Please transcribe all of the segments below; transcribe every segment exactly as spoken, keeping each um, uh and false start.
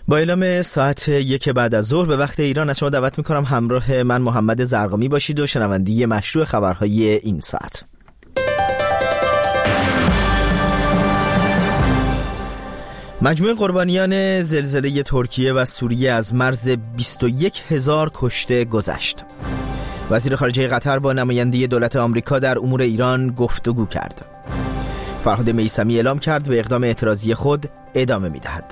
با اعلام ساعت یک بعد از ظهر به وقت ایران از شما دعوت میکنم همراه من محمد زرقامی باشید و شنوندگی مشروع خبرهای این ساعت. مجموع قربانیان زلزله ترکیه و سوریه از مرز بیست و یک هزار کشته گذشت. وزیر خارجه قطر با نماینده دولت آمریکا در امور ایران گفتگو کرد. فرهاد میثمی اعلام کرد به اقدام اعتراضی خود ادامه می‌دهد.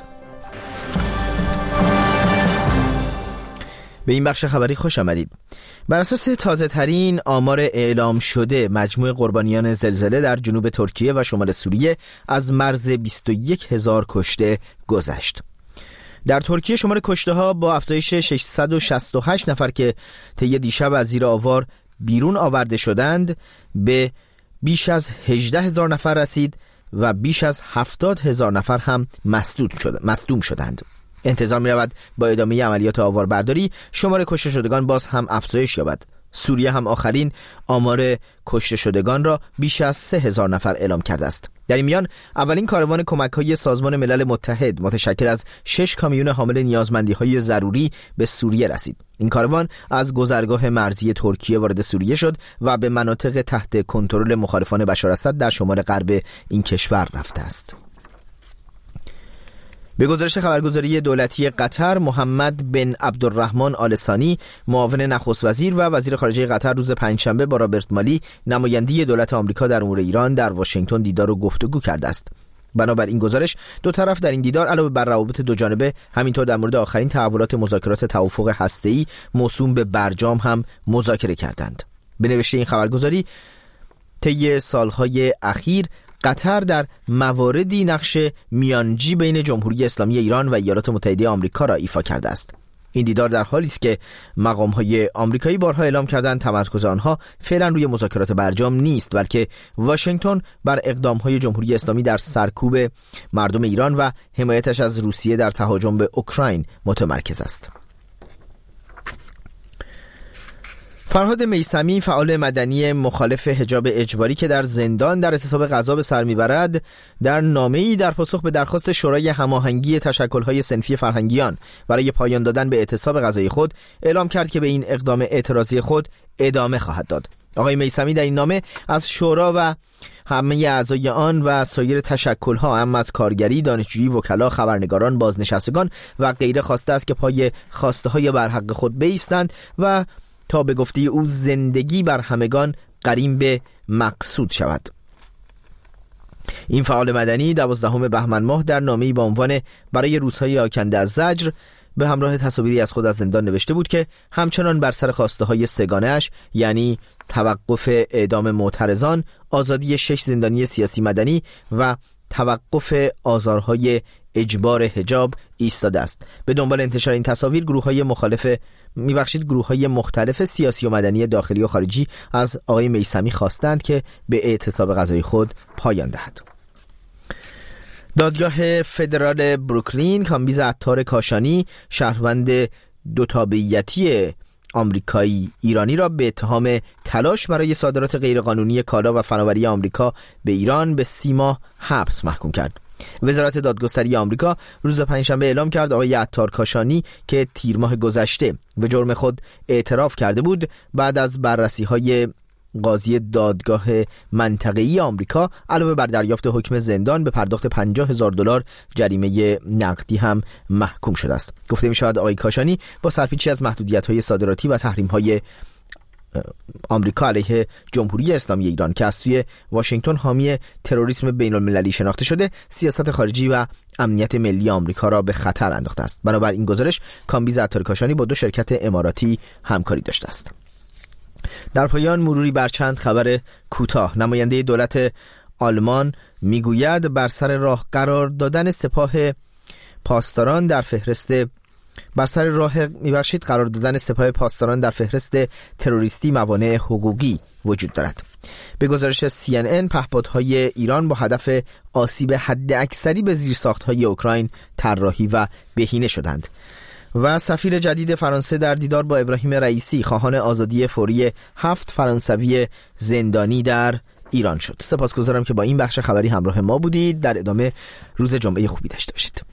به این بخش خبری خوش آمدید. بر اساس تازه ترین آمار اعلام شده، مجموع قربانیان زلزله در جنوب ترکیه و شمال سوریه از مرز بیست و یک هزار کشته گذشت. در ترکیه شمار کشته ها با افزایش ششصد و شصت و هشت نفر که طی دیشب از زیر آوار بیرون آورده شدند به بیش از هجده هزار نفر رسید و بیش از هفتاد هزار نفر هم مصدوم شد مصدوم شدند. انتظار می رود با ادامه عملیات آواربرداری شمار کشته شدگان باز هم افزایش یابد. سوریه هم آخرین آمار کشته شدگان را بیش از سه هزار نفر اعلام کرده است. در این میان اولین کاروان کمک‌های سازمان ملل متحد متشکل از شش کامیون حامل نیازمندی‌های ضروری به سوریه رسید. این کاروان از گذرگاه مرزی ترکیه وارد سوریه شد و به مناطق تحت کنترل مخالفان بشار اسد در شمال غرب این کشور رفته است. به گزارش خبرگزاری دولتی قطر، محمد بن عبدالرحمن آل ثانی، معاون نخست وزیر و وزیر خارجه قطر روز پنجشنبه با رابرت مالی، نماینده دولت آمریکا در امور ایران، در واشنگتن دیدار و گفتگو کرده است. بنابر این گزارش دو طرف در این دیدار علاوه بر روابط دو جانبه همینطور در مورد آخرین تحولات مذاکرات توافق هسته‌ای موسوم به برجام هم مذاکره کردند. به نوشته این خبرگزاری، طی سالهای اخیر قطر در مواردی نقش میانجی بین جمهوری اسلامی ایران و ایالات متحده آمریکا را ایفا کرده است. این دیدار در حالی است که مقام‌های آمریکایی بارها اعلام کردند تمرکز آنها فعلا روی مذاکرات برجام نیست، بلکه واشنگتن بر اقدام‌های جمهوری اسلامی در سرکوب مردم ایران و حمایتش از روسیه در تهاجم به اوکراین متمرکز است. فرهاد میثمی، فعال مدنی مخالف حجاب اجباری که در زندان در اعتصاب غذا به سر میبرد، در نامه‌ای در پاسخ به درخواست شورای هماهنگی تشکل‌های صنفی فرهنگیان برای پایان دادن به اعتصاب غذایی خود اعلام کرد که به این اقدام اعتراضی خود ادامه خواهد داد. آقای میثمی در این نامه از شورا و همه اعضای آن و سایر تشکل‌ها، هم از کارگری، دانشجویی، وکلا، خبرنگاران، بازنشستگان و غیره خواسته است که پای خواسته‌های برحق خود بایستند و تا به گفته او زندگی بر همگان قرین به مقصود شود. این فعال مدنی دوازدهم بهمن ماه در نامه‌ای با عنوان برای روزهای آکنده از زجر به همراه تصاویری از خود از زندان نوشته بود که همچنان بر سر خواسته های سگانه‌اش، یعنی توقف اعدام معترضان، آزادی شش زندانی سیاسی مدنی و توقف آزارهای اجبار حجاب ایستاده است. به دنبال انتشار این تصاویر گروه‌های مخالف میبخشید گروه‌های مختلف سیاسی و مدنی داخلی و خارجی از آقای میثمی خواستند که به اعتصاب غذایی خود پایان دهد. دادگاه فدرال بروکلین کامبیز عطار کاشانی، شهروند دو تابعیتی آمریکایی ایرانی را به اتهام تلاش برای صادرات غیرقانونی کالا و فناوری آمریکا به ایران به سی ماه حبس محکوم کرد. وزارت دادگستری آمریکا روز پنجشنبه اعلام کرد آقای عطار کاشانی که تیر ماه گذشته به جرم خود اعتراف کرده بود، بعد از بررسی‌های قاضی دادگاه منطقه‌ای آمریکا علاوه بر دریافت حکم زندان به پرداخت پنجاه هزار دلار جریمه نقدی هم محکوم شده است. گفته می‌شود آقای کاشانی با سرپیچی از محدودیت‌های صادراتی و تحریم‌های آمریکا علیه جمهوری اسلامی ایران که از سوی واشنگتن حامی تروریسم بین المللی شناخته شده، سیاست خارجی و امنیت ملی آمریکا را به خطر انداخته است. بنابر این گزارش کامبیز عطار کاشانی با دو شرکت اماراتی همکاری داشته است. در پایان مروری بر چند خبر کوتاه. نماینده دولت آلمان میگوید بر سر راه قرار دادن سپاه پاسداران در فهرست بر سر راه میبخشید قرار دادن سپاه پاسداران در فهرست تروریستی موانع حقوقی وجود دارد. به گزارش سی ان ان، پهپادهای ایران با هدف آسیب حد اکثری به زیرساخت‌های اوکراین طراحی و بهینه شدند. و سفیر جدید فرانسه در دیدار با ابراهیم رئیسی خواهان آزادی فوری هفت فرانسوی زندانی در ایران شد. سپاسگزارم که با این بخش خبری همراه ما بودید. در ادامه روز جمعه خوبی داشته باشید.